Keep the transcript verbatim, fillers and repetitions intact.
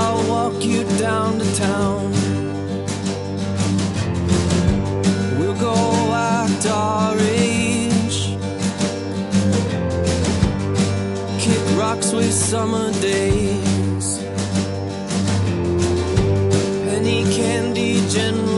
I'll walk you down to town. We'll go act our age, kick rocks with summer days, penny candy, general